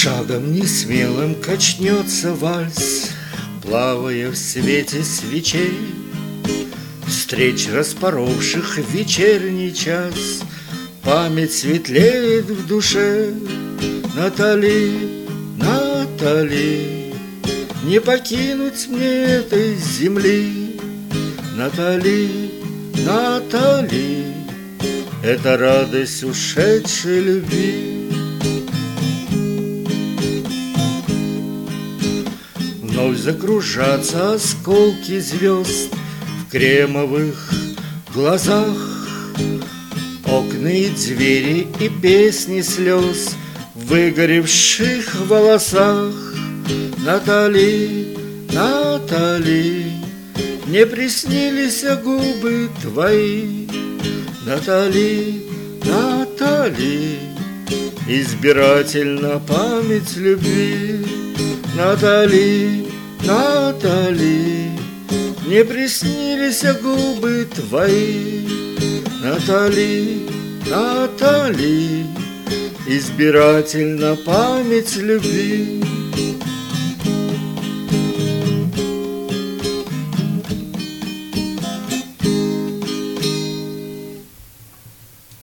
Шагом несмелым качнется вальс, плавая в свете свечей, встреч распоровших вечерний час. Память светлеет в душе. Натали, Натали, не покинуть мне этой земли. Натали, Натали, это радость ушедшей любви. Вновь закружатся осколки звезд в кремовых глазах, окна и двери и песни слез в выгоревших волосах. Натали, Натали, мне приснились губы твои. Натали, Натали, избирательна память любви. Натали, Натали, мне приснились губы твои. Натали, Натали, избирательна память любви.